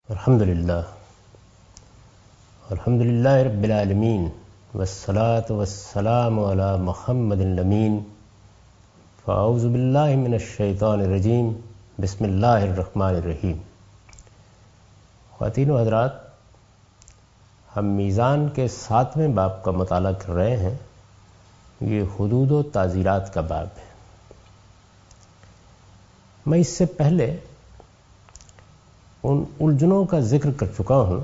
الحمدللہ رب العالمین والصلاة والسلام علی محمد الامین فاعوذ باللہ من الشیطان الرجیم بسم اللہ الرحمن الرحیم۔ خواتین و حضرات، ہم میزان کے 7ویں باب کا مطالعہ کر رہے ہیں۔ یہ حدود و تعزیرات کا باب ہے۔ میں اس سے پہلے ان الجھنوں کا ذکر کر چکا ہوں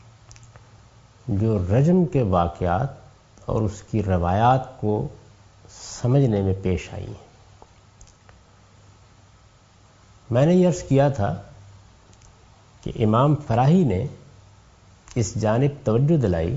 جو رجم کے واقعات اور اس کی روایات کو سمجھنے میں پیش آئی ہیں۔ میں نے یہ عرض کیا تھا کہ امام فراہی نے اس جانب توجہ دلائی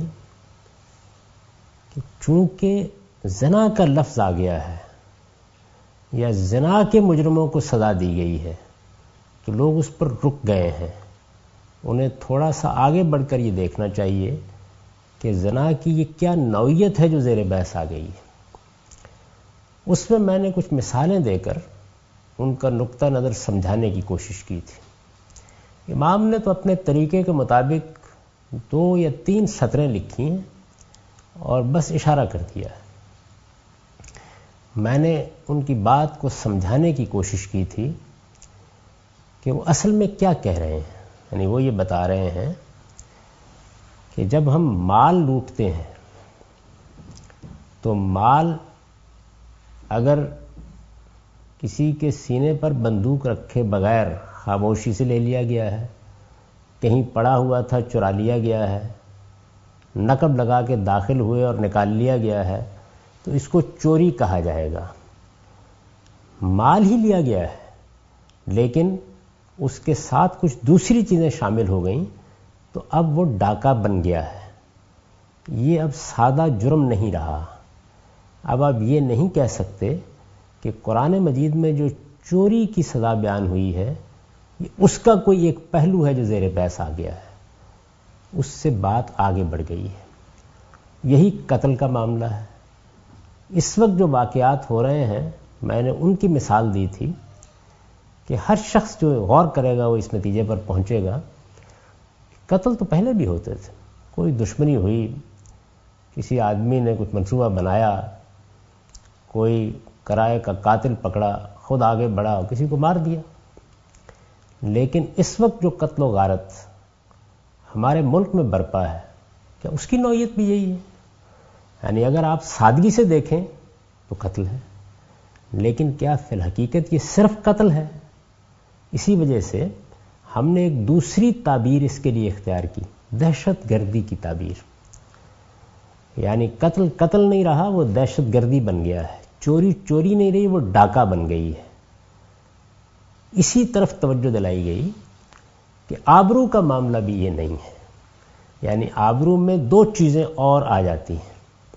کہ چونکہ زنا کا لفظ آ گیا ہے یا زنا کے مجرموں کو سزا دی گئی ہے تو لوگ اس پر رک گئے ہیں۔ انہیں تھوڑا سا آگے بڑھ کر یہ دیکھنا چاہیے کہ زنا کی یہ کیا نوعیت ہے جو زیر بحث آ گئی ہے۔ اس میں میں نے کچھ مثالیں دے کر ان کا نقطہ نظر سمجھانے کی کوشش کی تھی۔ امام نے تو اپنے طریقے کے مطابق 2 یا 3 سطریں لکھی ہیں اور بس اشارہ کر دیا ہے۔ میں نے ان کی بات کو سمجھانے کی کوشش کی تھی کہ وہ اصل میں کیا کہہ رہے ہیں۔ یعنی وہ یہ بتا رہے ہیں کہ جب ہم مال لوٹتے ہیں تو مال اگر کسی کے سینے پر بندوق رکھے بغیر خاموشی سے لے لیا گیا ہے، کہیں پڑا ہوا تھا چرا لیا گیا ہے، نقب لگا کے داخل ہوئے اور نکال لیا گیا ہے تو اس کو چوری کہا جائے گا۔ مال ہی لیا گیا ہے لیکن اس کے ساتھ کچھ دوسری چیزیں شامل ہو گئیں تو اب وہ ڈاکہ بن گیا ہے۔ یہ اب سادہ جرم نہیں رہا۔ اب آپ یہ نہیں کہہ سکتے کہ قرآن مجید میں جو چوری کی سزا بیان ہوئی ہے یہ اس کا کوئی ایک پہلو ہے جو زیر بحث آ گیا ہے۔ اس سے بات آگے بڑھ گئی ہے۔ یہی قتل کا معاملہ ہے۔ اس وقت جو واقعات ہو رہے ہیں، میں نے ان کی مثال دی تھی کہ ہر شخص جو غور کرے گا وہ اس نتیجے پر پہنچے گا۔ قتل تو پہلے بھی ہوتے تھے، کوئی دشمنی ہوئی، کسی آدمی نے کچھ منصوبہ بنایا، کوئی کرائے کا قاتل پکڑا، خود آگے بڑھا اور کسی کو مار دیا۔ لیکن اس وقت جو قتل و غارت ہمارے ملک میں برپا ہے، کیا اس کی نوعیت بھی یہی ہے؟ یعنی اگر آپ سادگی سے دیکھیں تو قتل ہے، لیکن کیا فی الحقیقت یہ صرف قتل ہے؟ اسی وجہ سے ہم نے ایک دوسری تعبیر اس کے لیے اختیار کی، دہشت گردی کی تعبیر۔ یعنی قتل قتل نہیں رہا، وہ دہشت گردی بن گیا ہے۔ چوری چوری نہیں رہی، وہ ڈاکہ بن گئی ہے۔ اسی طرف توجہ دلائی گئی کہ آبرو کا معاملہ بھی یہ نہیں ہے۔ یعنی آبرو میں 2 چیزیں اور آ جاتی ہیں۔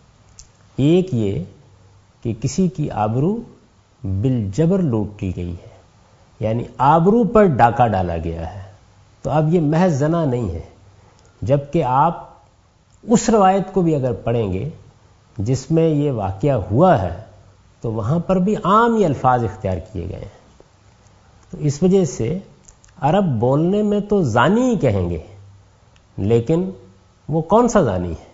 ایک یہ کہ کسی کی آبرو بالجبر لوٹ لی گئی ہے، یعنی آبرو پر ڈاکہ ڈالا گیا ہے، تو اب یہ محض زنا نہیں ہے۔ جبکہ آپ اس روایت کو بھی اگر پڑھیں گے جس میں یہ واقعہ ہوا ہے تو وہاں پر بھی عام یہ الفاظ اختیار کیے گئے ہیں۔ تو اس وجہ سے عرب بولنے میں تو زانی ہی کہیں گے، لیکن وہ کون سا زانی ہے؟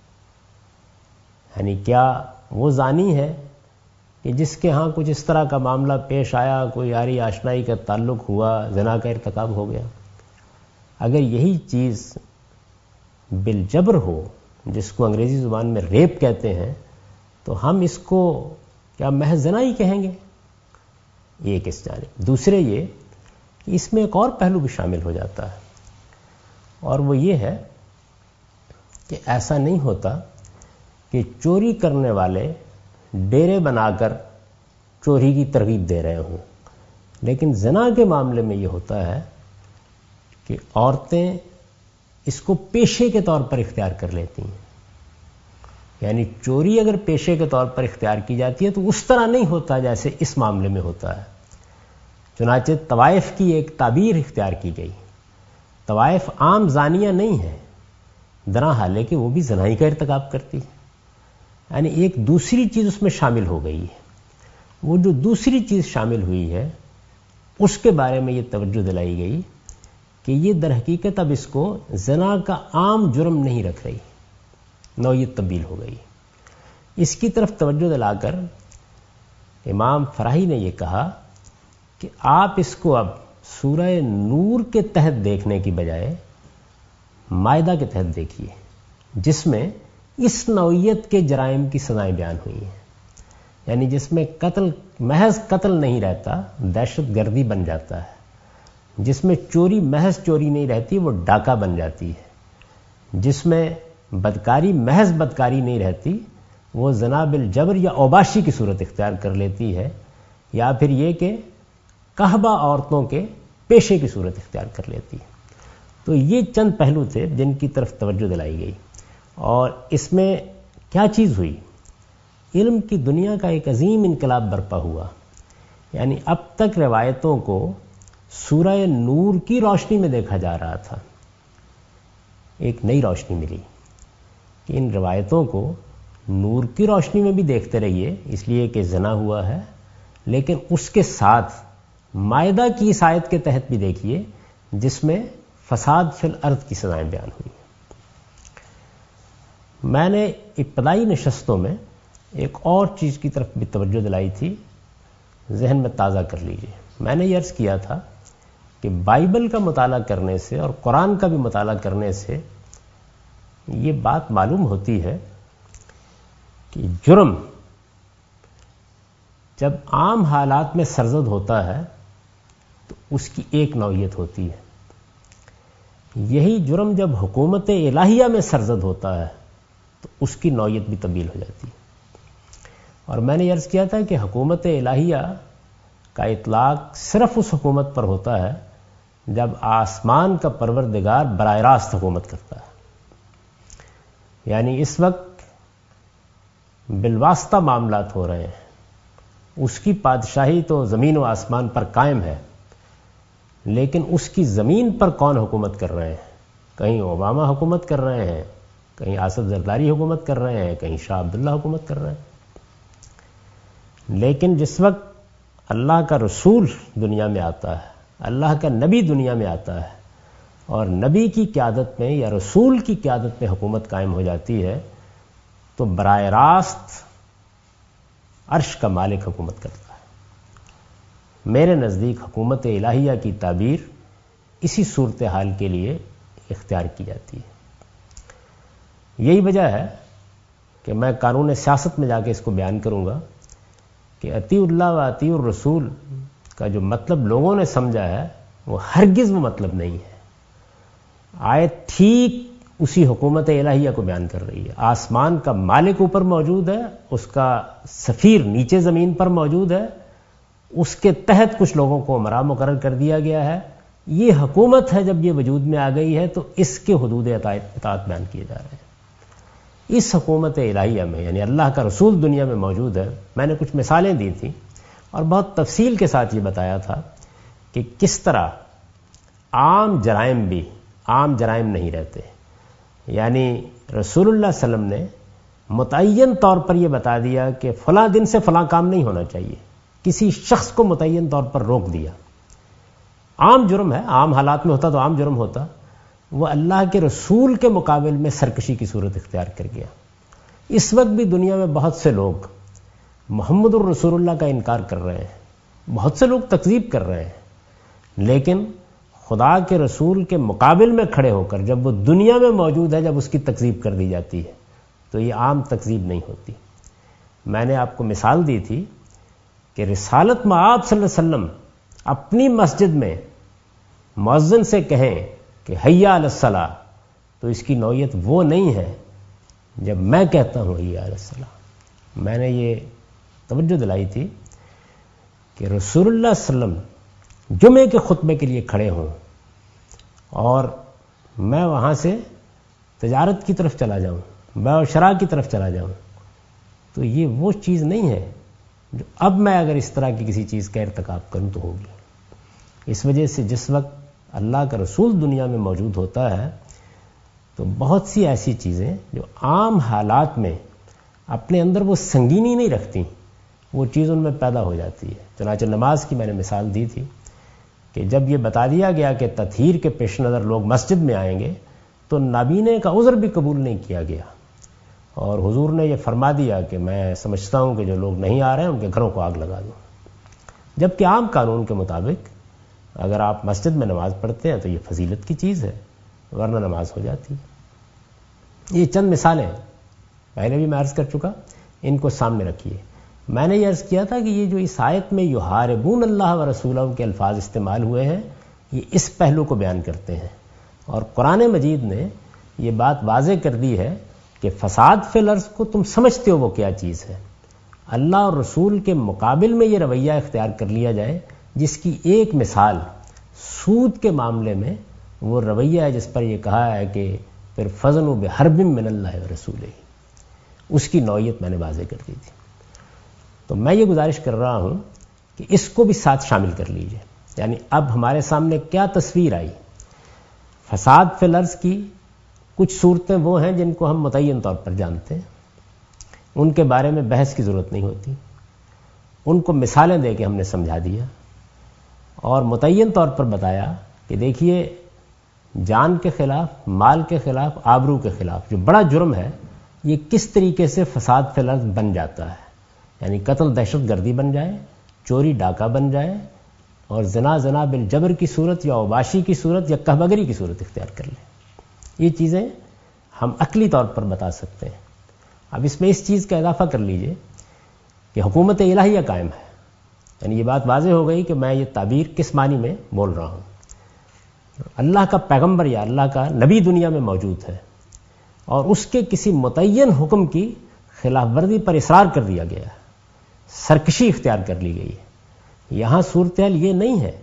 یعنی کیا وہ زانی ہے کہ جس کے ہاں کچھ اس طرح کا معاملہ پیش آیا، کوئی یاری آشنائی کا تعلق ہوا، زنا کا ارتکاب ہو گیا؟ اگر یہی چیز بالجبر ہو، جس کو انگریزی زبان میں ریپ کہتے ہیں، تو ہم اس کو کیا محض زنا ہی کہیں گے؟ ایک اس جانب۔ دوسرے یہ کہ اس میں ایک اور پہلو بھی شامل ہو جاتا ہے، اور وہ یہ ہے کہ ایسا نہیں ہوتا کہ چوری کرنے والے ڈیرے بنا کر چوری کی ترغیب دے رہے ہوں، لیکن زنا کے معاملے میں یہ ہوتا ہے کہ عورتیں اس کو پیشے کے طور پر اختیار کر لیتی ہیں۔ یعنی چوری اگر پیشے کے طور پر اختیار کی جاتی ہے تو اس طرح نہیں ہوتا جیسے اس معاملے میں ہوتا ہے۔ چنانچہ طوائف کی ایک تعبیر اختیار کی گئی۔ طوائف عام زانیہ نہیں ہے، درا حالانکہ وہ بھی زنائی کا ارتکاب کرتی ہے۔ یعنی ایک دوسری چیز اس میں شامل ہو گئی ہے۔ وہ جو دوسری چیز شامل ہوئی ہے اس کے بارے میں یہ توجہ دلائی گئی کہ یہ در حقیقت اب اس کو زنا کا عام جرم نہیں رکھ رہی، نوعیت تبدیل ہو گئی۔ اس کی طرف توجہ دلا کر امام فراہی نے یہ کہا کہ آپ اس کو اب سورہ نور کے تحت دیکھنے کی بجائے مائدہ کے تحت دیکھیے، جس میں اس نوعیت کے جرائم کی سزائیں بیان ہوئی ہیں، یعنی جس میں قتل محض قتل نہیں رہتا، دہشت گردی بن جاتا ہے، جس میں چوری محض چوری نہیں رہتی، وہ ڈاکہ بن جاتی ہے، جس میں بدکاری محض بدکاری نہیں رہتی، وہ زنا بالجبر یا اوباشی کی صورت اختیار کر لیتی ہے، یا پھر یہ کہ قحبہ عورتوں کے پیشے کی صورت اختیار کر لیتی ہے۔ تو یہ چند پہلو تھے جن کی طرف توجہ دلائی گئی، اور اس میں کیا چیز ہوئی؟ علم کی دنیا کا ایک عظیم انقلاب برپا ہوا، یعنی اب تک روایتوں کو سورہ نور کی روشنی میں دیکھا جا رہا تھا، ایک نئی روشنی ملی کہ ان روایتوں کو نور کی روشنی میں بھی دیکھتے رہیے، اس لیے کہ زنا ہوا ہے، لیکن اس کے ساتھ مائدہ کی اس آیت کے تحت بھی دیکھیے جس میں فساد فی الارض کی سزائیں بیان ہوئی۔ میں نے ابتدائی نشستوں میں ایک اور چیز کی طرف بھی توجہ دلائی تھی، ذہن میں تازہ کر لیجیے۔ میں نے یہ عرض کیا تھا کہ بائبل کا مطالعہ کرنے سے اور قرآن کا بھی مطالعہ کرنے سے یہ بات معلوم ہوتی ہے کہ جرم جب عام حالات میں سرزد ہوتا ہے تو اس کی ایک نوعیت ہوتی ہے، یہی جرم جب حکومت الہیہ میں سرزد ہوتا ہے تو اس کی نوعیت بھی تبدیل ہو جاتی ہے۔ اور میں نے عرض کیا تھا کہ حکومت الہیہ کا اطلاق صرف اس حکومت پر ہوتا ہے جب آسمان کا پروردگار براہ راست حکومت کرتا ہے، یعنی اس وقت بالواسطہ معاملات ہو رہے ہیں، اس کی بادشاہی تو زمین و آسمان پر قائم ہے، لیکن اس کی زمین پر کون حکومت کر رہے ہیں؟ کہیں اوباما حکومت کر رہے ہیں، کہیں آصف زرداری حکومت کر رہے ہیں، کہیں شاہ عبداللہ حکومت کر رہے ہیں۔ لیکن جس وقت اللہ کا رسول دنیا میں آتا ہے، اللہ کا نبی دنیا میں آتا ہے، اور نبی کی قیادت میں یا رسول کی قیادت میں حکومت قائم ہو جاتی ہے، تو براہ راست عرش کا مالک حکومت کرتا ہے۔ میرے نزدیک حکومت الہیہ کی تعبیر اسی صورتحال کے لیے اختیار کی جاتی ہے۔ یہی وجہ ہے کہ میں قانون سیاست میں جا کے اس کو بیان کروں گا کہ اطیع اللہ و اطیع الرسول کا جو مطلب لوگوں نے سمجھا ہے وہ ہرگز وہ مطلب نہیں ہے۔ آیت ٹھیک اسی حکومت الہیہ کو بیان کر رہی ہے۔ آسمان کا مالک اوپر موجود ہے، اس کا سفیر نیچے زمین پر موجود ہے، اس کے تحت کچھ لوگوں کو امراء مقرر کر دیا گیا ہے۔ یہ حکومت ہے، جب یہ وجود میں آ گئی ہے تو اس کے حدود اطاعت بیان کیے جا رہے ہیں۔ اس حکومت الہیہ میں یعنی اللہ کا رسول دنیا میں موجود ہے۔ میں نے کچھ مثالیں دی تھیں اور بہت تفصیل کے ساتھ یہ بتایا تھا کہ کس طرح عام جرائم بھی عام جرائم نہیں رہتے، یعنی رسول اللہ صلی اللہ علیہ وسلم نے متعین طور پر یہ بتا دیا کہ فلاں دن سے فلاں کام نہیں ہونا چاہیے، کسی شخص کو متعین طور پر روک دیا۔ عام جرم ہے، عام حالات میں ہوتا تو عام جرم ہوتا، وہ اللہ کے رسول کے مقابل میں سرکشی کی صورت اختیار کر گیا۔ اس وقت بھی دنیا میں بہت سے لوگ محمد الرسول اللہ کا انکار کر رہے ہیں، بہت سے لوگ تکذیب کر رہے ہیں، لیکن خدا کے رسول کے مقابل میں کھڑے ہو کر جب وہ دنیا میں موجود ہے، جب اس کی تکذیب کر دی جاتی ہے تو یہ عام تکذیب نہیں ہوتی۔ میں نے آپ کو مثال دی تھی کہ رسالت میں آپ صلی اللہ علیہ وسلم اپنی مسجد میں مؤذن سے کہیں کہ حیا علی الصلاۃ، تو اس کی نوعیت وہ نہیں ہے جب میں کہتا ہوں حیا علی الصلاۃ۔ میں نے یہ توجہ دلائی تھی کہ رسول اللہ صلی اللہ علیہ وسلم جمعے کے خطبے کے لیے کھڑے ہوں اور میں وہاں سے تجارت کی طرف چلا جاؤں، بیع و شراء کی طرف چلا جاؤں، تو یہ وہ چیز نہیں ہے جو اب میں اگر اس طرح کی کسی چیز کا ارتکاب کروں تو ہوگی۔ اس وجہ سے جس وقت اللہ کا رسول دنیا میں موجود ہوتا ہے تو بہت سی ایسی چیزیں جو عام حالات میں اپنے اندر وہ سنگینی نہیں رکھتی، وہ چیز ان میں پیدا ہو جاتی ہے۔ چنانچہ نماز کی میں نے مثال دی تھی کہ جب یہ بتا دیا گیا کہ تطہیر کے پیش نظر لوگ مسجد میں آئیں گے تو نابینے کا عذر بھی قبول نہیں کیا گیا، اور حضور نے یہ فرما دیا کہ میں سمجھتا ہوں کہ جو لوگ نہیں آ رہے ہیں ان کے گھروں کو آگ لگا دوں، جبکہ عام قانون کے مطابق اگر آپ مسجد میں نماز پڑھتے ہیں تو یہ فضیلت کی چیز ہے، ورنہ نماز ہو جاتی ہے۔ یہ چند مثالیں پہلے بھی میں عرض کر چکا، ان کو سامنے رکھیے۔ میں نے یہ عرض کیا تھا کہ یہ جو اس آیت میں یحاربون اللہ و رسولہ کے الفاظ استعمال ہوئے ہیں یہ اس پہلو کو بیان کرتے ہیں، اور قرآن مجید نے یہ بات واضح کر دی ہے کہ فساد فی الارض کو تم سمجھتے ہو وہ کیا چیز ہے، اللہ اور رسول کے مقابل میں یہ رویہ اختیار کر لیا جائے جس کی ایک مثال سود کے معاملے میں وہ رویہ ہے جس پر یہ کہا ہے کہ پھر فَضْنُوا بِحَرْبٍ مِّنَ اللَّهِ وَرَسُولِهِ، اس کی نوعیت میں نے واضح کر دی تھی۔ تو میں یہ گزارش کر رہا ہوں کہ اس کو بھی ساتھ شامل کر لیجئے، یعنی اب ہمارے سامنے کیا تصویر آئی؟ فساد فی الارض کی کچھ صورتیں وہ ہیں جن کو ہم متعین طور پر جانتے ہیں، ان کے بارے میں بحث کی ضرورت نہیں ہوتی، ان کو مثالیں دے کے ہم نے سمجھا دیا اور متعین طور پر بتایا کہ دیکھیے جان کے خلاف، مال کے خلاف، آبرو کے خلاف جو بڑا جرم ہے یہ کس طریقے سے فساد فی الارض بن جاتا ہے، یعنی قتل دہشت گردی بن جائے، چوری ڈاکہ بن جائے، اور زنا بالجبر کی صورت یا اوباشی کی صورت یا کہبگری کی صورت اختیار کر لیں۔ یہ چیزیں ہم عقلی طور پر بتا سکتے ہیں۔ اب اس میں اس چیز کا اضافہ کر لیجئے کہ حکومت الہیہ قائم ہے، یعنی یہ بات واضح ہو گئی کہ میں یہ تعبیر کس معنی میں بول رہا ہوں۔ اللہ کا پیغمبر یا اللہ کا نبی دنیا میں موجود ہے اور اس کے کسی متعین حکم کی خلاف ورزی پر اصرار کر دیا گیا ہے، سرکشی اختیار کر لی گئی ہے۔ یہاں صورتحال یہ نہیں ہے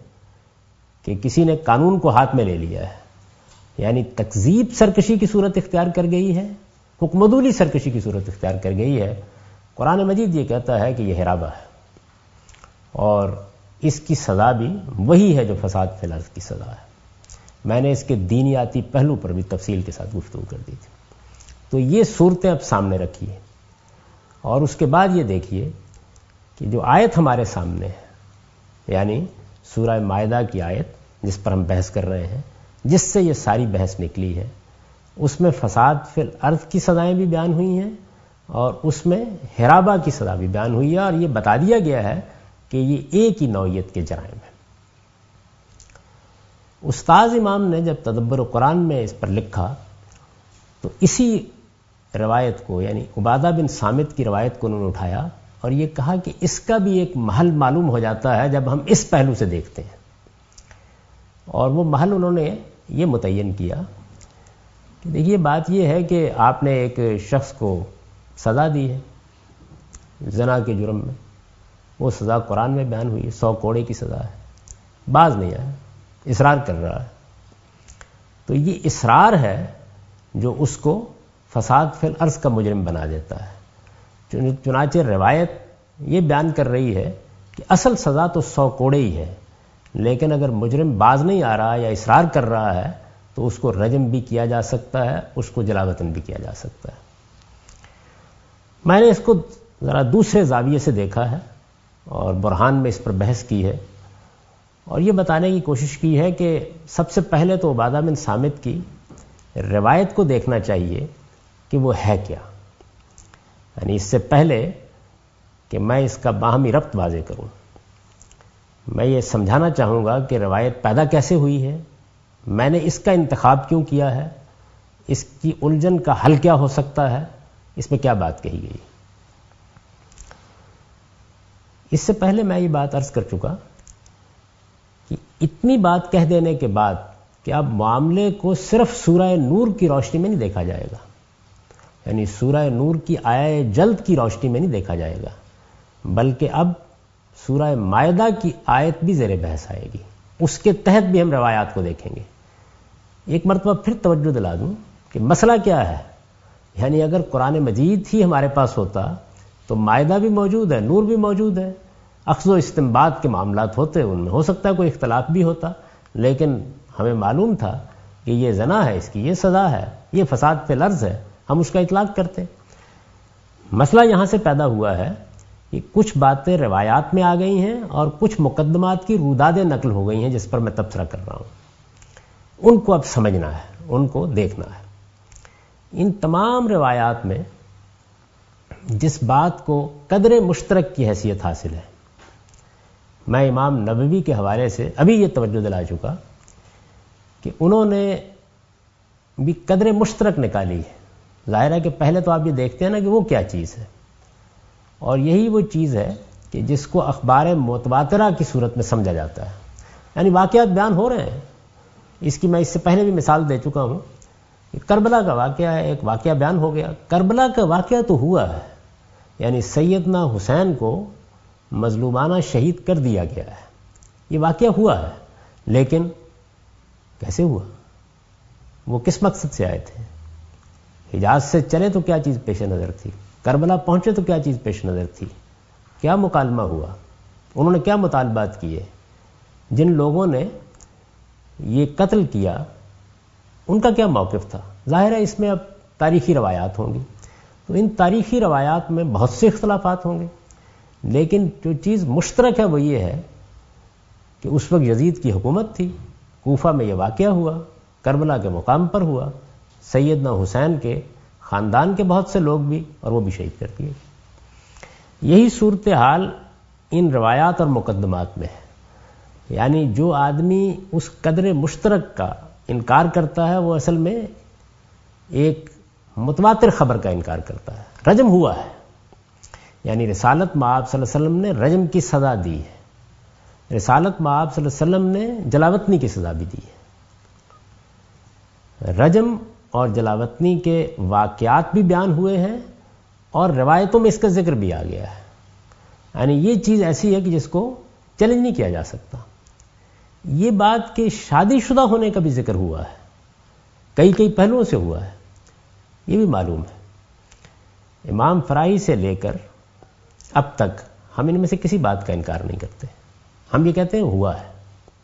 کہ کسی نے قانون کو ہاتھ میں لے لیا ہے، یعنی تکذیب سرکشی کی صورت اختیار کر گئی ہے، حکم عدولی سرکشی کی صورت اختیار کر گئی ہے۔ قرآن مجید یہ کہتا ہے کہ یہ حرابہ ہے اور اس کی سزا بھی وہی ہے جو فساد فی الارض کی سزا ہے۔ میں نے اس کے دینیاتی پہلو پر بھی تفصیل کے ساتھ گفتگو کر دی تھی۔ تو یہ صورتیں اب سامنے رکھیے اور اس کے بعد یہ دیکھیے کہ جو آیت ہمارے سامنے ہے، یعنی سورہ مائدہ کی آیت جس پر ہم بحث کر رہے ہیں، جس سے یہ ساری بحث نکلی ہے، اس میں فساد فی الارض کی سزائیں بھی بیان ہوئی ہیں اور اس میں حرابہ کی سزا بھی بیان ہوئی ہے، اور یہ بتا دیا گیا ہے کہ یہ ایک ہی نوعیت کے جرائم ہیں۔ استاذ امام نے جب تدبر قرآن میں اس پر لکھا تو اسی روایت کو، یعنی عبادہ بن صامت کی روایت کو انہوں نے اٹھایا اور یہ کہا کہ اس کا بھی ایک محل معلوم ہو جاتا ہے جب ہم اس پہلو سے دیکھتے ہیں، اور وہ محل انہوں نے یہ متعین کیا کہ دیکھیے بات یہ ہے کہ آپ نے ایک شخص کو سزا دی ہے زنا کے جرم میں، وہ سزا قرآن میں بیان ہوئی ہے، 100 کوڑے کی سزا ہے، باز نہیں آیا، اصرار کر رہا ہے، تو یہ اصرار ہے جو اس کو فساد فی الارض کا مجرم بنا دیتا ہے۔ چنانچہ روایت یہ بیان کر رہی ہے کہ اصل سزا تو 100 کوڑے ہی ہے، لیکن اگر مجرم باز نہیں آ رہا یا اصرار کر رہا ہے تو اس کو رجم بھی کیا جا سکتا ہے، اس کو جلاوطن بھی کیا جا سکتا ہے۔ میں نے اس کو ذرا دوسرے زاویے سے دیکھا ہے اور برہان میں اس پر بحث کی ہے اور یہ بتانے کی کوشش کی ہے کہ سب سے پہلے تو عبادہ بن صامت کی روایت کو دیکھنا چاہیے کہ وہ ہے کیا، یعنی اس سے پہلے کہ میں اس کا باہمی ربط واضح کروں، میں یہ سمجھانا چاہوں گا کہ روایت پیدا کیسے ہوئی ہے، میں نے اس کا انتخاب کیوں کیا ہے، اس کی الجھن کا حل کیا ہو سکتا ہے، اس میں کیا بات کہی گئی۔ اس سے پہلے میں یہ بات عرض کر چکا کہ اتنی بات کہہ دینے کے بعد کہ اب معاملے کو صرف سورہ نور کی روشنی میں نہیں دیکھا جائے گا، یعنی سورہ نور کی آیہ جلد کی روشنی میں نہیں دیکھا جائے گا، بلکہ اب سورہ مائدہ کی آیت بھی زیر بحث آئے گی، اس کے تحت بھی ہم روایات کو دیکھیں گے۔ ایک مرتبہ پھر توجہ دلا دوں کہ مسئلہ کیا ہے، یعنی اگر قرآن مجید ہی ہمارے پاس ہوتا تو مائدہ بھی موجود ہے، نور بھی موجود ہے، اخذ و استنباط کے معاملات ہوتے، ان میں ہو سکتا ہے کوئی اختلاف بھی ہوتا، لیکن ہمیں معلوم تھا کہ یہ زنا ہے، اس کی یہ سزا ہے، یہ فساد فی الارض ہے، ہم اس کا اطلاق کرتے۔ مسئلہ یہاں سے پیدا ہوا ہے کہ کچھ باتیں روایات میں آ گئی ہیں اور کچھ مقدمات کی رودادیں نقل ہو گئی ہیں جس پر میں تبصرہ کر رہا ہوں، ان کو اب سمجھنا ہے، ان کو دیکھنا ہے۔ ان تمام روایات میں جس بات کو قدر مشترک کی حیثیت حاصل ہے، میں امام نووی کے حوالے سے ابھی یہ توجہ دلا چکا کہ انہوں نے بھی قدر مشترک نکالی ہے۔ ظاہر ہے کہ پہلے تو آپ یہ دیکھتے ہیں نا کہ وہ کیا چیز ہے، اور یہی وہ چیز ہے کہ جس کو اخبار متواترہ کی صورت میں سمجھا جاتا ہے، یعنی واقعات بیان ہو رہے ہیں۔ اس کی میں اس سے پہلے بھی مثال دے چکا ہوں کہ کربلا کا واقعہ ہے، ایک واقعہ بیان ہو گیا، کربلا کا واقعہ تو ہوا ہے، یعنی سیدنا حسین کو مظلومانہ شہید کر دیا گیا ہے، یہ واقعہ ہوا ہے، لیکن کیسے ہوا؟ وہ کس مقصد سے آئے تھے؟ حجاز سے چلے تو کیا چیز پیش نظر تھی؟ کربلا پہنچے تو کیا چیز پیش نظر تھی؟ کیا مکالمہ ہوا؟ انہوں نے کیا مطالبات کیے؟ جن لوگوں نے یہ قتل کیا ان کا کیا موقف تھا؟ ظاہر ہے اس میں اب تاریخی روایات ہوں گی، تو ان تاریخی روایات میں بہت سے اختلافات ہوں گے، لیکن جو چیز مشترک ہے وہ یہ ہے کہ اس وقت یزید کی حکومت تھی، کوفہ میں یہ واقعہ ہوا، کربلا کے مقام پر ہوا، سیدنا حسین کے خاندان کے بہت سے لوگ بھی، اور وہ بھی شہید کر دیے۔ یہی صورتحال ان روایات اور مقدمات میں ہے، یعنی جو آدمی اس قدر مشترک کا انکار کرتا ہے وہ اصل میں ایک متواتر خبر کا انکار کرتا ہے۔ رجم ہوا ہے، یعنی رسالت مآب صلی اللہ علیہ وسلم نے رجم کی سزا دی ہے، رسالت مآب صلی اللہ علیہ وسلم نے جلاوطنی کی سزا بھی دی ہے۔ رجم اور جلاوطنی کے واقعات بھی بیان ہوئے ہیں اور روایتوں میں اس کا ذکر بھی آ گیا ہے، یعنی یہ چیز ایسی ہے کہ جس کو چیلنج نہیں کیا جا سکتا۔ یہ بات کہ شادی شدہ ہونے کا بھی ذکر ہوا ہے، کئی پہلوؤں سے ہوا ہے، یہ بھی معلوم ہے۔ امام فرائی سے لے کر اب تک ہم ان میں سے کسی بات کا انکار نہیں کرتے، ہم یہ کہتے ہیں ہوا ہے۔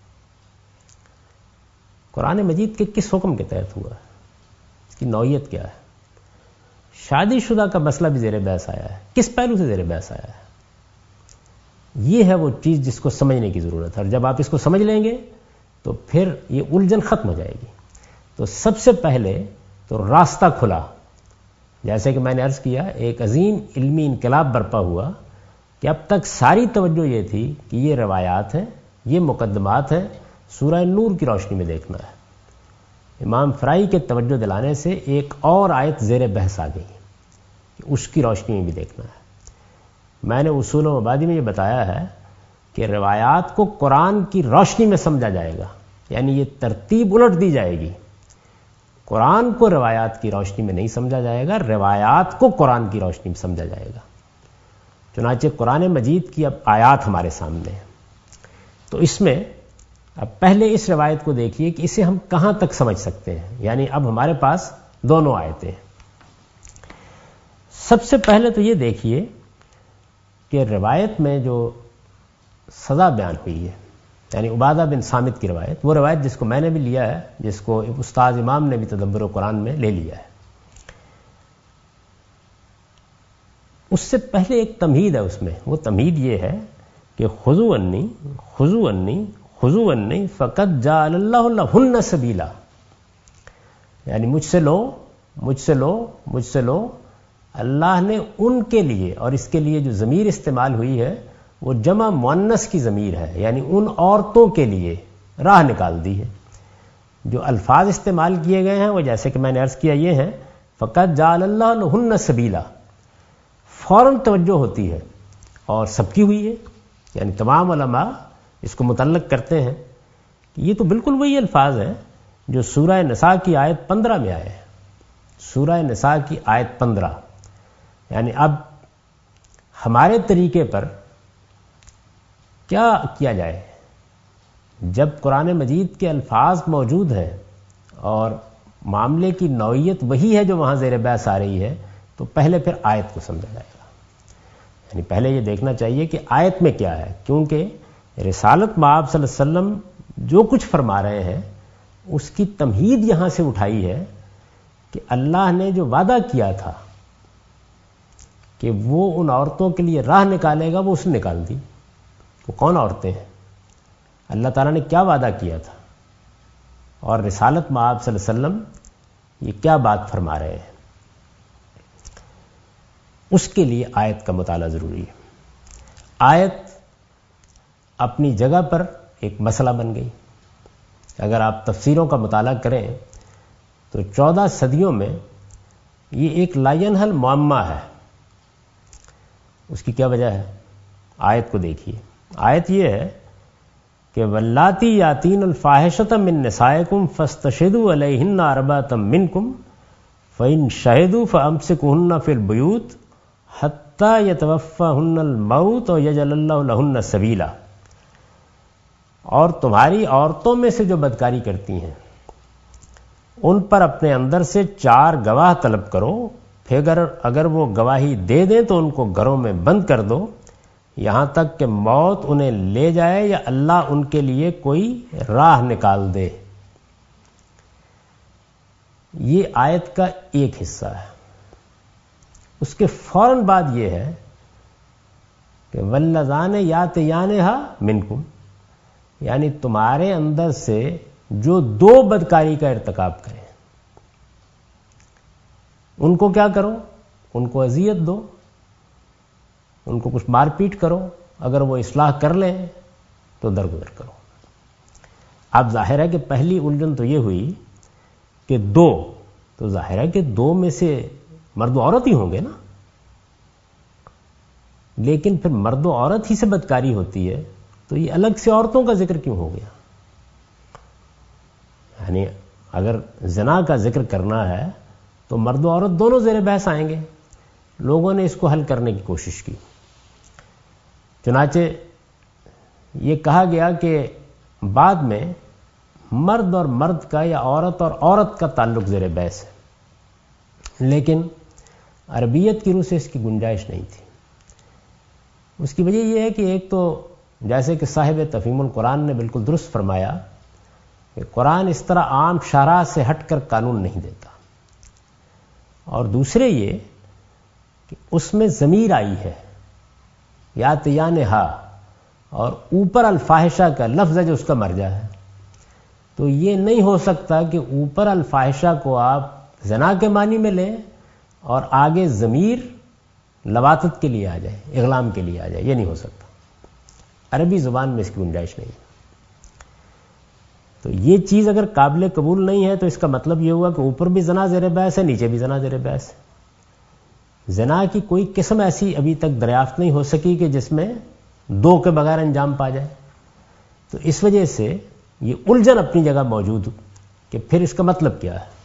قرآن مجید کے کس حکم کے تحت ہوا ہے، اس کی نوعیت کیا ہے؟ شادی شدہ کا مسئلہ بھی زیر بحث آیا ہے، کس پہلو سے زیر بحث آیا ہے؟ یہ ہے وہ چیز جس کو سمجھنے کی ضرورت ہے، اور جب آپ اس کو سمجھ لیں گے تو پھر یہ الجھن ختم ہو جائے گی۔ تو سب سے پہلے تو راستہ کھلا، جیسے کہ میں نے عرض کیا، ایک عظیم علمی انقلاب برپا ہوا کہ اب تک ساری توجہ یہ تھی کہ یہ روایات ہیں، یہ مقدمات ہیں، سورہ نور کی روشنی میں دیکھنا ہے۔ امام فرائی کے توجہ دلانے سے ایک اور آیت زیر بحث آ گئی کہ اس کی روشنی میں بھی دیکھنا ہے۔ میں نے اصول و مبادی میں یہ بتایا ہے کہ روایات کو قرآن کی روشنی میں سمجھا جائے گا، یعنی یہ ترتیب الٹ دی جائے گی۔ قرآن کو روایات کی روشنی میں نہیں سمجھا جائے گا، روایات کو قرآن کی روشنی میں سمجھا جائے گا۔ چنانچہ قرآن مجید کی اب آیات ہمارے سامنے ہیں، تو اس میں اب پہلے اس روایت کو دیکھیے کہ اسے ہم کہاں تک سمجھ سکتے ہیں، یعنی اب ہمارے پاس دونوں آیتیں ہیں۔ سب سے پہلے تو یہ دیکھیے کہ روایت میں جو سزا بیان ہوئی ہے، یعنی عبادہ بن صامت کی روایت، وہ روایت جس کو میں نے بھی لیا ہے، جس کو استاد امام نے بھی تدبر قرآن میں لے لیا ہے، اس سے پہلے ایک تمہید ہے اس میں۔ وہ تمہید یہ ہے کہ خذوا عنی خذوا عنی خذوا عنی فقد جعل اللہ لہن سبیلا، یعنی مجھ سے لو مجھ سے لو مجھ سے لو، اللہ نے ان کے لیے، اور اس کے لیے جو ضمیر استعمال ہوئی ہے وہ جمع مؤنث کی ضمیر ہے، یعنی ان عورتوں کے لیے راہ نکال دی ہے۔ جو الفاظ استعمال کیے گئے ہیں وہ جیسے کہ میں نے عرض کیا یہ ہیں، فقط جعل اللہ لہن سبیلا، فوراً توجہ ہوتی ہے اور سب کی ہوئی ہے، یعنی تمام علماء اس کو متعلق کرتے ہیں کہ یہ تو بالکل وہی الفاظ ہیں جو سورہ نساء کی آیت 15 میں آئے ہیں۔ سورہ نساء کی آیت 15، یعنی اب ہمارے طریقے پر کیا کیا جائے؟ جب قرآن مجید کے الفاظ موجود ہیں اور معاملے کی نوعیت وہی ہے جو وہاں زیر بحث آ رہی ہے، تو پہلے پھر آیت کو سمجھا جائے گا، یعنی پہلے یہ دیکھنا چاہیے کہ آیت میں کیا ہے، کیونکہ رسالت مآب صلی اللہ علیہ وسلم جو کچھ فرما رہے ہیں اس کی تمہید یہاں سے اٹھائی ہے کہ اللہ نے جو وعدہ کیا تھا کہ وہ ان عورتوں کے لیے راہ نکالے گا، وہ اس نے نکال دی۔ وہ کون عورتیں ہیں؟ اللہ تعالیٰ نے کیا وعدہ کیا تھا، اور رسالت میں آپ صلی اللہ علیہ وسلم یہ کیا بات فرما رہے ہیں، اس کے لیے آیت کا مطالعہ ضروری ہے۔ آیت اپنی جگہ پر ایک مسئلہ بن گئی۔ اگر آپ تفسیروں کا مطالعہ کریں تو 14 صدیوں میں یہ ایک لا ینحل معمہ ہے۔ اس کی کیا وجہ ہے؟ آیت کو دیکھیے۔ آیت یہ ہے کہ واللاتی یاتین الفاحشۃ من نسائکم فاستشہدوا علیہن اربعۃ منکم فإن شہدوا فامسکوہن فی البیوت حتی یتوفاہن الموت ویجعل اللہ لہن سبیلا۔ اور تمہاری عورتوں میں سے جو بدکاری کرتی ہیں ان پر اپنے اندر سے 4 گواہ طلب کرو، پھر اگر وہ گواہی دے دیں تو ان کو گھروں میں بند کر دو یہاں تک کہ موت انہیں لے جائے یا اللہ ان کے لیے کوئی راہ نکال دے۔ یہ آیت کا ایک حصہ ہے۔ اس کے فوراً بعد یہ ہے کہ واللذان یاتیانہا منکم، یعنی تمہارے اندر سے جو 2 بدکاری کا ارتکاب کریں ان کو کیا کرو؟ ان کو اذیت دو، ان کو کچھ مار پیٹ کرو، اگر وہ اصلاح کر لیں تو درگزر کرو۔ اب ظاہر ہے کہ پہلی الجھن تو یہ ہوئی کہ 2، تو ظاہر ہے کہ 2 میں سے مرد و عورت ہی ہوں گے نا، لیکن پھر مرد و عورت ہی سے بدکاری ہوتی ہے تو یہ الگ سے عورتوں کا ذکر کیوں ہو گیا؟ یعنی اگر زنا کا ذکر کرنا ہے تو مرد و عورت دونوں زیر بحث آئیں گے۔ لوگوں نے اس کو حل کرنے کی کوشش کی، چنانچہ یہ کہا گیا کہ بعد میں مرد اور مرد کا یا عورت اور عورت کا تعلق زیر بحث ہے، لیکن عربیت کی روح سے اس کی گنجائش نہیں تھی۔ اس کی وجہ یہ ہے کہ ایک تو جیسے کہ صاحب تفہیم القرآن نے بالکل درست فرمایا کہ قرآن اس طرح عام شرع سے ہٹ کر قانون نہیں دیتا، اور دوسرے یہ کہ اس میں ضمیر آئی ہے یاتیانہا، اور اوپر الفاحشہ کا لفظ ہے جو اس کا مرجع ہے، تو یہ نہیں ہو سکتا کہ اوپر الفاحشہ کو آپ زنا کے معنی میں لیں اور آگے ضمیر لواطت کے لیے آ جائے، اغلام کے لیے آ جائے، یہ نہیں ہو سکتا۔ عربی زبان میں اس کی گنجائش نہیں ہے۔ تو یہ چیز اگر قابل قبول نہیں ہے تو اس کا مطلب یہ ہوا کہ اوپر بھی زنا زیر بحث ہے، نیچے بھی زنا زیر بحث ہے۔ زنا کی کوئی قسم ایسی ابھی تک دریافت نہیں ہو سکی کہ جس میں 2 کے بغیر انجام پا جائے، تو اس وجہ سے یہ الجھن اپنی جگہ موجود کہ پھر اس کا مطلب کیا ہے۔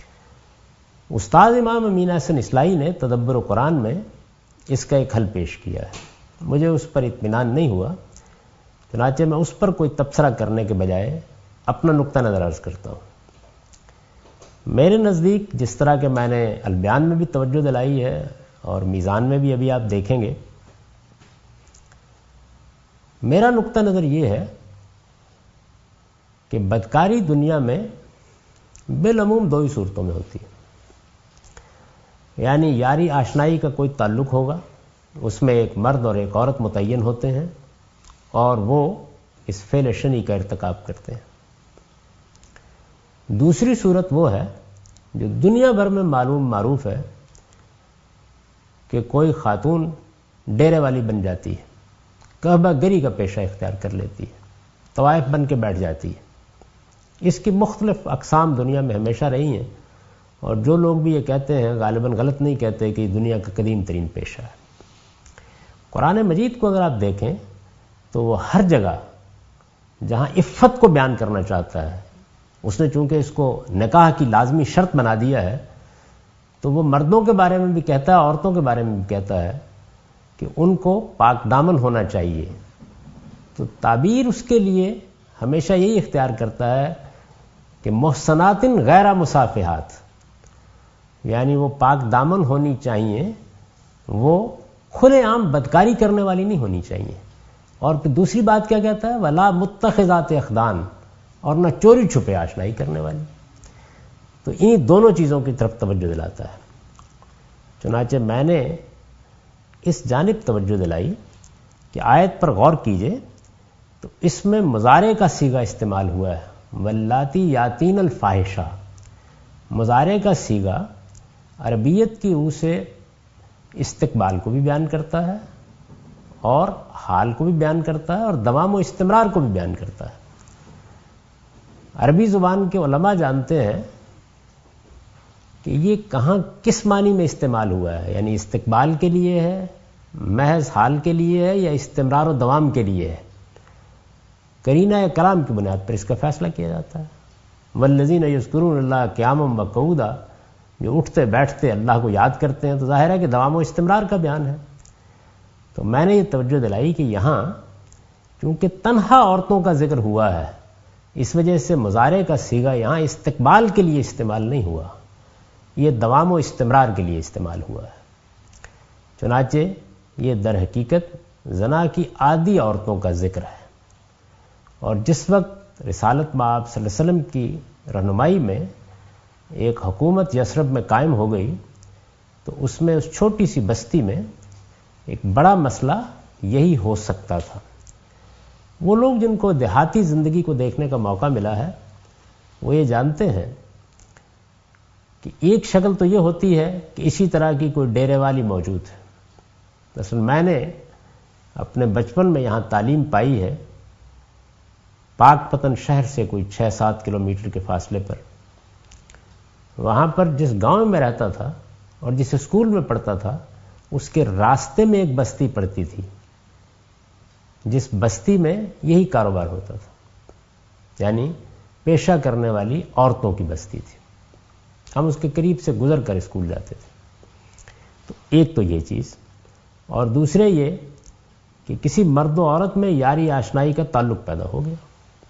استاد امام امین احسن اصلاحی نے تدبر قرآن میں اس کا ایک حل پیش کیا ہے، مجھے اس پر اطمینان نہیں ہوا، چنانچہ میں اس پر کوئی تبصرہ کرنے کے بجائے اپنا نقطہ نظر عرض کرتا ہوں۔ میرے نزدیک جس طرح کہ میں نے البیان میں بھی توجہ دلائی ہے اور میزان میں بھی ابھی آپ دیکھیں گے، میرا نقطہ نظر یہ ہے کہ بدکاری دنیا میں بالعموم 2 ہی صورتوں میں ہوتی ہے، یعنی یاری آشنائی کا کوئی تعلق ہوگا، اس میں ایک مرد اور ایک عورت متعین ہوتے ہیں اور وہ اس فعل شنی کا ارتکاب کرتے ہیں۔ دوسری صورت وہ ہے جو دنیا بھر میں معروف ہے کہ کوئی خاتون ڈیرے والی بن جاتی ہے، کعبہ گری کا پیشہ اختیار کر لیتی ہے، طوائف بن کے بیٹھ جاتی ہے۔ اس کی مختلف اقسام دنیا میں ہمیشہ رہی ہیں، اور جو لوگ بھی یہ کہتے ہیں غالباً غلط نہیں کہتے کہ یہ دنیا کا قدیم ترین پیشہ ہے۔ قرآن مجید کو اگر آپ دیکھیں تو وہ ہر جگہ جہاں عفت کو بیان کرنا چاہتا ہے، اس نے چونکہ اس کو نکاح کی لازمی شرط بنا دیا ہے، تو وہ مردوں کے بارے میں بھی کہتا ہے، عورتوں کے بارے میں بھی کہتا ہے کہ ان کو پاک دامن ہونا چاہیے۔ تو تعبیر اس کے لیے ہمیشہ یہی اختیار کرتا ہے کہ محسنات غیر مصافحات، یعنی وہ پاک دامن ہونی چاہیے، وہ کھلے عام بدکاری کرنے والی نہیں ہونی چاہیے۔ اور پھر دوسری بات کیا کہتا ہے؟ ولا متخذات اخدان، اور نہ چوری چھپے آشنائی کرنے والی۔ تو ان دونوں چیزوں کی طرف توجہ دلاتا ہے۔ چنانچہ میں نے اس جانب توجہ دلائی کہ آیت پر غور کیجئے تو اس میں مضارع کا صیغہ استعمال ہوا ہے، واللاتی یاتین الفاحشہ۔ مضارع کا صیغہ عربیت کی روح سے استقبال کو بھی بیان کرتا ہے اور حال کو بھی بیان کرتا ہے اور دوام و استمرار کو بھی بیان کرتا ہے۔ عربی زبان کے علماء جانتے ہیں کہ یہ کہاں کس معنی میں استعمال ہوا ہے، یعنی استقبال کے لیے ہے، محض حال کے لیے ہے، یا استمرار و دوام کے لیے ہے۔ قرینہ یا کلام کی بنیاد پر اس کا فیصلہ کیا جاتا ہے۔ والذین یذکرون اللہ قیاما وقعودا، جو اٹھتے بیٹھتے اللہ کو یاد کرتے ہیں، تو ظاہر ہے کہ دوام و استمرار کا بیان ہے۔ تو میں نے یہ توجہ دلائی کہ یہاں چونکہ تنہا عورتوں کا ذکر ہوا ہے، اس وجہ سے مضارع کا صیغہ یہاں استقبال کے لیے استعمال نہیں ہوا، یہ دوام و استمرار کے لیے استعمال ہوا ہے۔ چنانچہ یہ در حقیقت زنا کی عادی عورتوں کا ذکر ہے، اور جس وقت رسالت مآب صلی اللہ علیہ وسلم کی رہنمائی میں ایک حکومت یثرب میں قائم ہو گئی، تو اس میں اس چھوٹی سی بستی میں ایک بڑا مسئلہ یہی ہو سکتا تھا۔ وہ لوگ جن کو دیہاتی زندگی کو دیکھنے کا موقع ملا ہے وہ یہ جانتے ہیں کہ ایک شکل تو یہ ہوتی ہے کہ اسی طرح کی کوئی ڈیرے والی موجود ہے۔ دراصل میں نے اپنے بچپن میں یہاں تعلیم پائی ہے، پاک پتن شہر سے کوئی 6-7 کلومیٹر کے فاصلے پر۔ وہاں پر جس گاؤں میں رہتا تھا اور جس اسکول میں پڑھتا تھا، اس کے راستے میں ایک بستی پڑتی تھی، جس بستی میں یہی کاروبار ہوتا تھا، یعنی پیشہ کرنے والی عورتوں کی بستی تھی۔ ہم اس کے قریب سے گزر کر اسکول جاتے تھے۔ تو ایک تو یہ چیز، اور دوسرے یہ کہ کسی مرد و عورت میں یاری آشنائی کا تعلق پیدا ہو گیا۔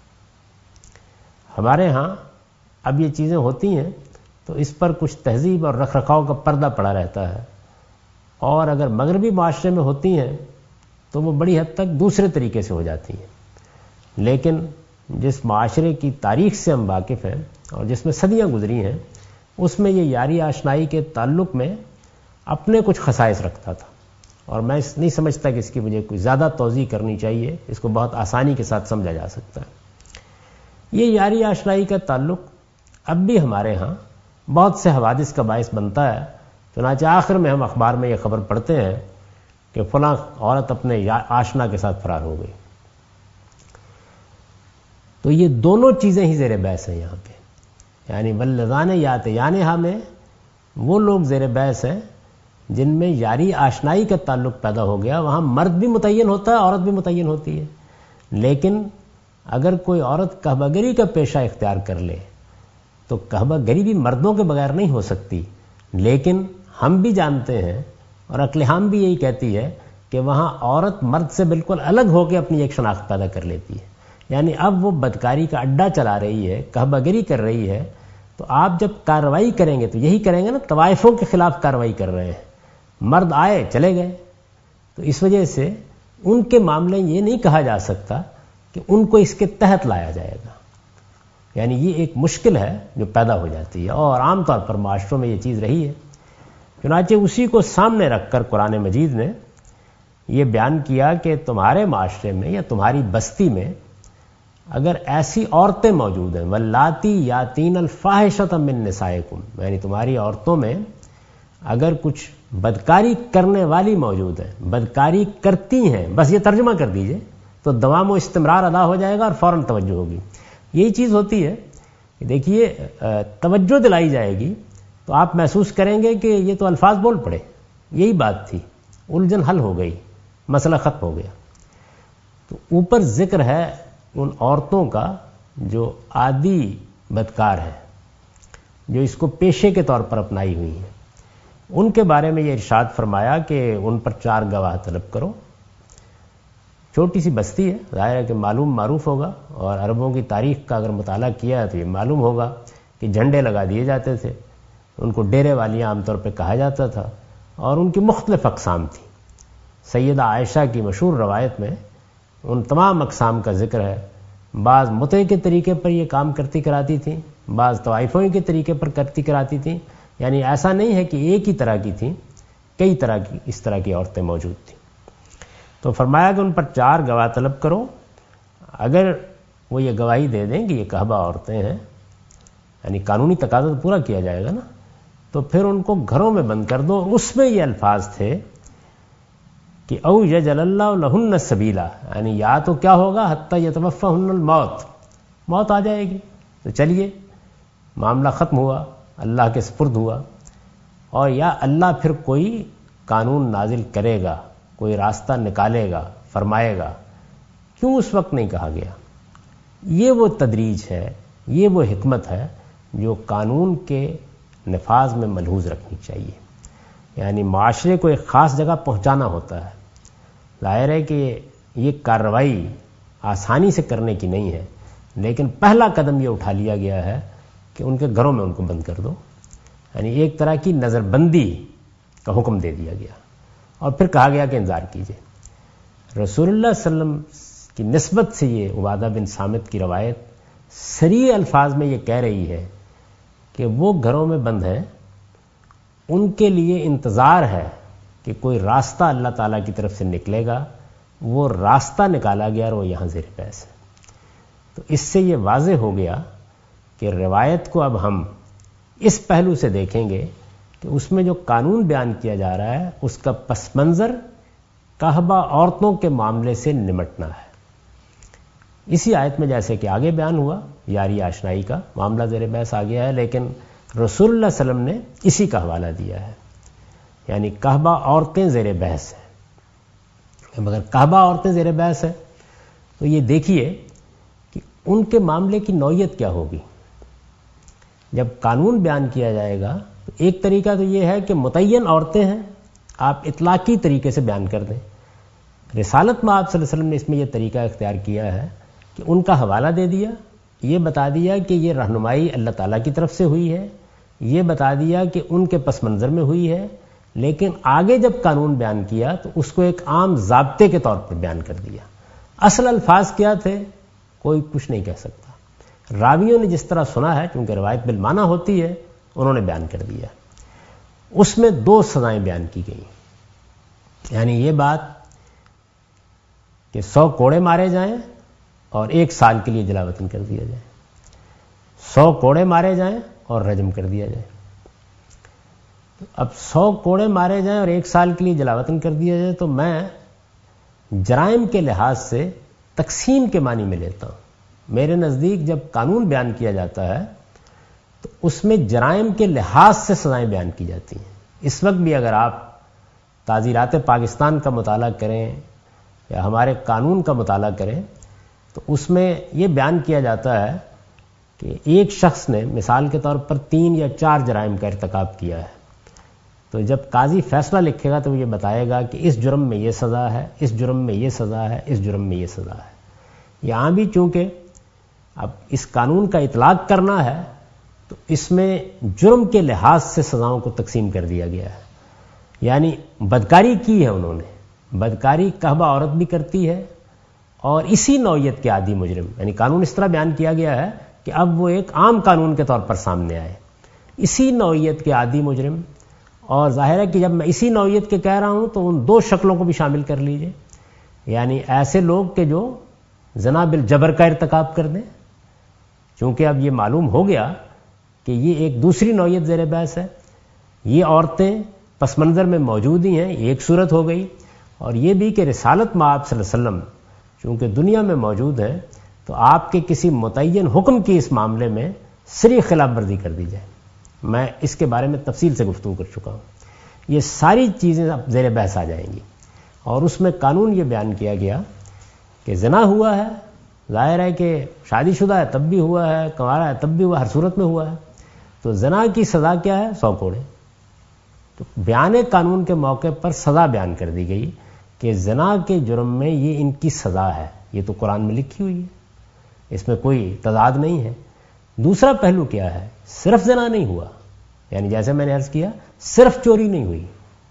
ہمارے ہاں اب یہ چیزیں ہوتی ہیں تو اس پر کچھ تہذیب اور رکھ رکھاؤ کا پردہ پڑا رہتا ہے، اور اگر مغربی معاشرے میں ہوتی ہیں تو وہ بڑی حد تک دوسرے طریقے سے ہو جاتی ہیں۔ لیکن جس معاشرے کی تاریخ سے ہم واقف ہیں اور جس میں صدیاں گزری ہیں، اس میں یہ یاری آشنائی کے تعلق میں اپنے کچھ خصائص رکھتا تھا، اور میں نہیں سمجھتا کہ اس کی مجھے کوئی زیادہ توضیح کرنی چاہیے، اس کو بہت آسانی کے ساتھ سمجھا جا سکتا ہے۔ یہ یاری آشنائی کا تعلق اب بھی ہمارے ہاں بہت سے حوادث کا باعث بنتا ہے۔ چنانچہ آخر میں ہم اخبار میں یہ خبر پڑھتے ہیں کہ فلاں عورت اپنے آشنا کے ساتھ فرار ہو گئی۔ تو یہ دونوں چیزیں ہی زیر بحث ہیں یہاں پہ، یعنی واللذان یاتیانہا میں وہ لوگ زیر بحث ہیں جن میں یاری آشنائی کا تعلق پیدا ہو گیا۔ وہاں مرد بھی متعین ہوتا ہے، عورت بھی متعین ہوتی ہے، لیکن اگر کوئی عورت کعبہ گری کا پیشہ اختیار کر لے تو کعبہ گری بھی مردوں کے بغیر نہیں ہو سکتی۔ لیکن ہم بھی جانتے ہیں اور عقل عام بھی یہی کہتی ہے کہ وہاں عورت مرد سے بالکل الگ ہو کے اپنی ایک شناخت پیدا کر لیتی ہے، یعنی اب وہ بدکاری کا اڈا چلا رہی ہے، کعبہ گری کر رہی ہے۔ تو آپ جب کارروائی کریں گے تو یہی کریں گے نا، طوائفوں کے خلاف کارروائی کر رہے ہیں، مرد آئے چلے گئے۔ تو اس وجہ سے ان کے معاملے یہ نہیں کہا جا سکتا کہ ان کو اس کے تحت لایا جائے گا، یعنی یہ ایک مشکل ہے جو پیدا ہو جاتی ہے، اور عام طور پر معاشروں میں یہ چیز رہی ہے۔ چنانچہ اسی کو سامنے رکھ کر قرآن مجید نے یہ بیان کیا کہ تمہارے معاشرے میں یا تمہاری بستی میں اگر ایسی عورتیں موجود ہیں، واللاتی یاتین الفاحشۃ من نسائکم، یعنی تمہاری عورتوں میں اگر کچھ بدکاری کرنے والی موجود ہیں، بدکاری کرتی ہیں، بس یہ ترجمہ کر دیجئے تو دوام و استمرار ادا ہو جائے گا اور فوراً توجہ ہوگی۔ یہی چیز ہوتی ہے کہ دیکھیے توجہ دلائی جائے گی تو آپ محسوس کریں گے کہ یہ تو الفاظ بول پڑے، یہی بات تھی، الجھن حل ہو گئی، مسئلہ ختم ہو گیا۔ تو اوپر ذکر ہے ان عورتوں کا جو عادی بدکار ہیں، جو اس کو پیشے کے طور پر اپنائی ہوئی ہیں، ان کے بارے میں یہ ارشاد فرمایا کہ ان پر 4 گواہ طلب کرو۔ چھوٹی سی بستی ہے، ظاہر ہے کہ معلوم معروف ہوگا، اور عربوں کی تاریخ کا اگر مطالعہ کیا ہے تو یہ معلوم ہوگا کہ جھنڈے لگا دیے جاتے تھے، ان کو ڈیرے والیاں عام طور پہ کہا جاتا تھا، اور ان کی مختلف اقسام تھی۔ سیدہ عائشہ کی مشہور روایت میں ان تمام اقسام کا ذکر ہے۔ بعض متع کے طریقے پر یہ کام کرتی کراتی تھیں، بعض طوائفوں کے طریقے پر کرتی کراتی تھیں، یعنی ایسا نہیں ہے کہ ایک ہی طرح کی تھیں، کئی طرح کی اس طرح کی عورتیں موجود تھیں. تو فرمایا کہ ان پر 4 گواہ طلب کرو، اگر وہ یہ گواہی دے دیں کہ یہ کہبہ عورتیں ہیں، یعنی قانونی تقاضا تو پورا کیا جائے گا نا، تو پھر ان کو گھروں میں بند کر دو. اس میں یہ الفاظ تھے کہ او یجعل اللہ لہن سبیلا، یعنی یا تو کیا ہوگا حتی یتوفاہن الموت، موت آ جائے گی تو چلیے معاملہ ختم ہوا، اللہ کے سپرد ہوا، اور یا اللہ پھر کوئی قانون نازل کرے گا، کوئی راستہ نکالے گا، فرمائے گا. کیوں اس وقت نہیں کہا گیا؟ یہ وہ تدریج ہے، یہ وہ حکمت ہے جو قانون کے نفاذ میں ملحوظ رکھنی چاہیے. یعنی معاشرے کو ایک خاص جگہ پہنچانا ہوتا ہے. ظاہر ہے کہ یہ کارروائی آسانی سے کرنے کی نہیں ہے، لیکن پہلا قدم یہ اٹھا لیا گیا ہے کہ ان کے گھروں میں ان کو بند کر دو. یعنی ایک طرح کی نظر بندی کا حکم دے دیا گیا، اور پھر کہا گیا کہ انتظار کیجیے. رسول اللہ صلی اللہ علیہ وسلم کی نسبت سے یہ عبادہ بن صامت کی روایت صریح الفاظ میں یہ کہہ رہی ہے کہ وہ گھروں میں بند ہیں، ان کے لیے انتظار ہے کہ کوئی راستہ اللہ تعالیٰ کی طرف سے نکلے گا. وہ راستہ نکالا گیا اور وہ یہاں زیر بحث ہے. تو اس سے یہ واضح ہو گیا کہ روایت کو اب ہم اس پہلو سے دیکھیں گے کہ اس میں جو قانون بیان کیا جا رہا ہے اس کا پس منظر کہبہ عورتوں کے معاملے سے نمٹنا ہے. اسی آیت میں جیسے کہ آگے بیان ہوا یاری آشنائی کا معاملہ زیر بحث آ گیا ہے، لیکن رسول اللہ صلی اللہ علیہ وسلم نے اسی کا حوالہ دیا ہے. یعنی کہبہ عورتیں زیر بحث ہیں. مگر کہبہ عورتیں زیر بحث ہیں تو یہ دیکھیے کہ ان کے معاملے کی نوعیت کیا ہوگی. جب قانون بیان کیا جائے گا تو ایک طریقہ تو یہ ہے کہ متعین عورتیں ہیں، آپ اطلاقی طریقے سے بیان کر دیں. رسالت میں آپ صلی اللہ علیہ وسلم نے اس میں یہ طریقہ اختیار کیا ہے کہ ان کا حوالہ دے دیا، یہ بتا دیا کہ یہ رہنمائی اللہ تعالیٰ کی طرف سے ہوئی ہے، یہ بتا دیا کہ ان کے پس منظر میں ہوئی ہے، لیکن آگے جب قانون بیان کیا تو اس کو ایک عام ضابطے کے طور پر بیان کر دیا. اصل الفاظ کیا تھے کوئی کچھ نہیں کہہ سکتا. راویوں نے جس طرح سنا ہے، کیونکہ روایت بالمعنی ہوتی ہے، انہوں نے بیان کر دیا. اس میں 2 سزائیں بیان کی گئیں. یعنی یہ بات کہ 100 کوڑے مارے جائیں اور 1 سال کے لیے جلاوطن کر دیا جائے، 100 کوڑے مارے جائیں اور رجم کر دیا جائے. اب 100 کوڑے مارے جائیں اور 1 سال کے لیے جلاوطن کر دیا جائے تو میں جرائم کے لحاظ سے تقسیم کے معنی میں لیتا ہوں. میرے نزدیک جب قانون بیان کیا جاتا ہے تو اس میں جرائم کے لحاظ سے سزائیں بیان کی جاتی ہیں. اس وقت بھی اگر آپ تعزیرات پاکستان کا مطالعہ کریں یا ہمارے قانون کا مطالعہ کریں تو اس میں یہ بیان کیا جاتا ہے کہ ایک شخص نے مثال کے طور پر 3 یا 4 جرائم کا ارتکاب کیا ہے، تو جب قاضی فیصلہ لکھے گا تو وہ یہ بتائے گا کہ اس جرم میں یہ سزا ہے، اس جرم میں یہ سزا ہے، اس جرم میں یہ سزا ہے. یہاں بھی چونکہ اب اس قانون کا اطلاق کرنا ہے تو اس میں جرم کے لحاظ سے سزاؤں کو تقسیم کر دیا گیا ہے. یعنی بدکاری کی ہے انہوں نے، بدکاری کہبہ عورت بھی کرتی ہے اور اسی نوعیت کے عادی مجرم، یعنی قانون اس طرح بیان کیا گیا ہے کہ اب وہ ایک عام قانون کے طور پر سامنے آئے، اسی نوعیت کے عادی مجرم. اور ظاہر ہے کہ جب میں اسی نوعیت کے کہہ رہا ہوں تو ان 2 شکلوں کو بھی شامل کر لیجئے. یعنی ایسے لوگ کہ جو زنا بالجبر کا ارتکاب کر دیں، چونکہ اب یہ معلوم ہو گیا کہ یہ ایک دوسری نوعیت زیر بحث ہے. یہ عورتیں پس منظر میں موجود ہی ہیں، ایک صورت ہو گئی. اور یہ بھی کہ رسالت مآب صلی اللہ علیہ وسلم چونکہ دنیا میں موجود ہیں تو آپ کے کسی متعین حکم کی اس معاملے میں صریح خلاف ورزی کر دی جائے. میں اس کے بارے میں تفصیل سے گفتگو کر چکا ہوں. یہ ساری چیزیں اب زیر بحث آ جائیں گی. اور اس میں قانون یہ بیان کیا گیا کہ زنا ہوا ہے، ظاہر ہے کہ شادی شدہ ہے تب بھی ہوا ہے، کنوارا ہے تب بھی ہوا، ہر صورت میں ہوا ہے. تو زنا کی سزا کیا ہے؟ 100 کوڑے. تو بیان قانون کے موقع پر سزا بیان کر دی گئی کہ زنا کے جرم میں یہ ان کی سزا ہے. یہ تو قرآن میں لکھی ہوئی ہے، اس میں کوئی تضاد نہیں ہے. دوسرا پہلو کیا ہے؟ صرف زنا نہیں ہوا، یعنی جیسے میں نے عرض کیا صرف چوری نہیں ہوئی،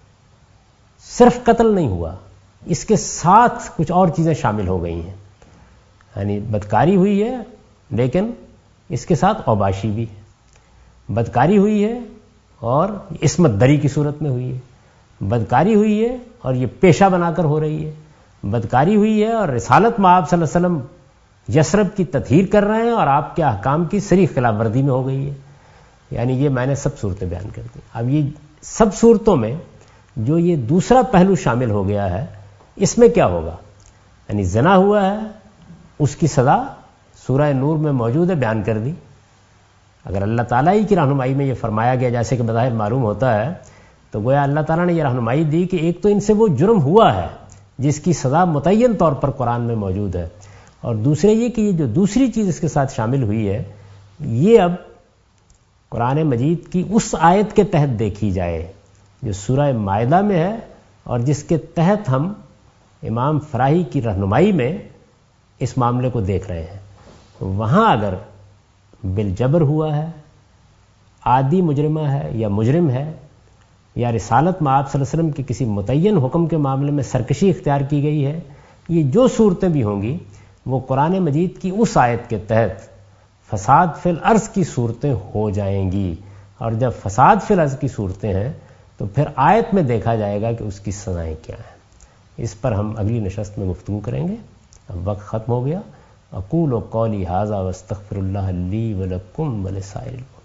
صرف قتل نہیں ہوا، اس کے ساتھ کچھ اور چیزیں شامل ہو گئی ہیں. یعنی بدکاری ہوئی ہے لیکن اس کے ساتھ اوباشی بھی ہے، بدکاری ہوئی ہے اور عصمت دری کی صورت میں ہوئی ہے. بدکاری ہوئی ہے اور یہ پیشہ بنا کر ہو رہی ہے. بدکاری ہوئی ہے اور رسالت میں آپ صلی اللہ علیہ وسلم یثرب کی تطہیر کر رہے ہیں اور آپ کے احکام کی صریح خلاف ورزی میں ہو گئی ہے. یعنی یہ میں نے سب صورتیں بیان کر دی. اب یہ سب صورتوں میں جو یہ دوسرا پہلو شامل ہو گیا ہے، اس میں کیا ہوگا؟ یعنی زنا ہوا ہے، اس کی سزا سورہ نور میں موجود ہے، بیان کر دی. اگر اللہ تعالیٰ ہی کی رہنمائی میں یہ فرمایا گیا جیسے کہ بظاہر معلوم ہوتا ہے، تو گویا اللہ تعالیٰ نے یہ رہنمائی دی کہ ایک تو ان سے وہ جرم ہوا ہے جس کی سزا متعین طور پر قرآن میں موجود ہے، اور دوسرے یہ کہ یہ جو دوسری چیز اس کے ساتھ شامل ہوئی ہے، یہ اب قرآن مجید کی اس آیت کے تحت دیکھی جائے جو سورہ مائدہ میں ہے اور جس کے تحت ہم امام فراہی کی رہنمائی میں اس معاملے کو دیکھ رہے ہیں. وہاں اگر بالجبر ہوا ہے، عادی مجرمہ ہے یا مجرم ہے، یا رسالت میں آپ صلی اللہ علیہ وسلم کے کسی متعین حکم کے معاملے میں سرکشی اختیار کی گئی ہے، یہ جو صورتیں بھی ہوں گی وہ قرآن مجید کی اس آیت کے تحت فساد فی الارض کی صورتیں ہو جائیں گی. اور جب فساد فی الارض کی صورتیں ہیں تو پھر آیت میں دیکھا جائے گا کہ اس کی سزائیں کیا ہیں. اس پر ہم اگلی نشست میں گفتگو کریں گے. اب وقت ختم ہو گیا. اقول قولی ھذا واستغفر اللہ لی ولکم ولسائر